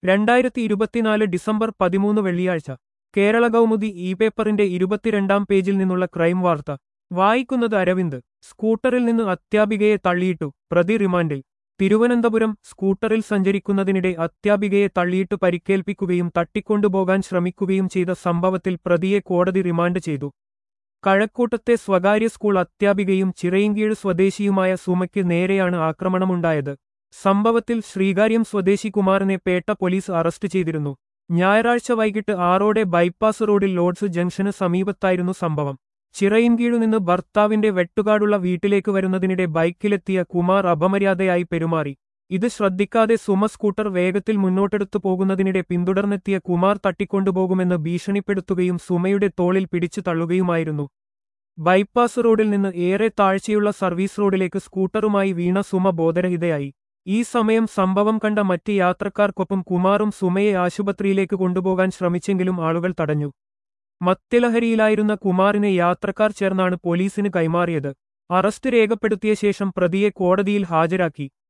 2024 December 13 വെള്ളിയാഴ്ച Kerala Kaumudi E പേപ്പറിന്റെ 22-ാം പേജിൽ നിന്നുള്ള ക്രൈം വാർത്ത വായിക്കുന്നത് അരവിന്ദ്. സ്കൂട്ടറിൽ നിന്ന് അധ്യാപികയെ തള്ളിയിട്ടു, പ്രതി റിമാൻഡിൽ. തിരുവനന്തപുരം. സ്കൂട്ടറിൽ സഞ്ചരിക്കുന്നതിനിടെ അധ്യാപികയെ തള്ളിയിട്ട് പരിക്കേൽപ്പിക്കുകയും തട്ടിക്കൊണ്ടുപോകാൻ ശ്രമിക്കുകയും ചെയ്ത സംഭവത്തിൽ പ്രതിയെ കോടതി റിമാൻഡ് ചെയ്തു. കഴക്കൂട്ടത്തെ സ്വകാര്യ സ്കൂൾ അധ്യാപികയും ചിറയിൻകീഴ് സ്വദേശിയുമായ സുമയ്ക്ക് നേരെയാണ് ആക്രമണമുണ്ടായത്. സംഭവത്തിൽ ശ്രീകാര്യം സ്വദേശി കുമാരനെ പേട്ട പോലീസ് അറസ്റ്റ് ചെയ്തിരുന്നു. ഞായറാഴ്ച വൈകിട്ട് 6 ബൈപ്പാസ് റോഡിൽ ലോഡ്സ് ജംഗ്ഷന് സമീപത്തായിരുന്നു സംഭവം. ചിറയിൻകീഴുനിന്ന് ഭർത്താവിന്റെ വെട്ടുകാടുള്ള വീട്ടിലേക്ക് വരുന്നതിനിടെ ബൈക്കിലെത്തിയ കുമാർ അപമര്യാദയായി പെരുമാറി. ഇത് ശ്രദ്ധിക്കാതെ സുമ സ്കൂട്ടർ വേഗത്തിൽ മുന്നോട്ടെടുത്തു പോകുന്നതിനിടെ പിന്തുടർന്നെത്തിയ കുമാർ തട്ടിക്കൊണ്ടുപോകുമെന്ന് ഭീഷണിപ്പെടുത്തുകയും സുമയുടെ തോളിൽ പിടിച്ചു തള്ളുകയുമായിരുന്നു. ബൈപ്പാസ് റോഡിൽ നിന്ന് ഏറെ താഴ്ചയുള്ള സർവീസ് റോഡിലേക്ക് സ്കൂട്ടറുമായി വീണ സുമ ബോധരഹിതയായി. ഈ സമയം സംഭവം കണ്ട മറ്റ് യാത്രക്കാർക്കൊപ്പം കുമാറും സുമയെ ആശുപത്രിയിലേക്ക് കൊണ്ടുപോകാൻ ശ്രമിച്ചെങ്കിലും ആളുകൾ തടഞ്ഞു. മദ്യലഹരിയിലായിരുന്ന കുമാറിനെ യാത്രക്കാർ ചേർന്നാണ് പോലീസിന് കൈമാറിയത്. അറസ്റ്റ് രേഖപ്പെടുത്തിയ ശേഷം പ്രതിയെ കോടതിയിൽ ഹാജരാക്കി.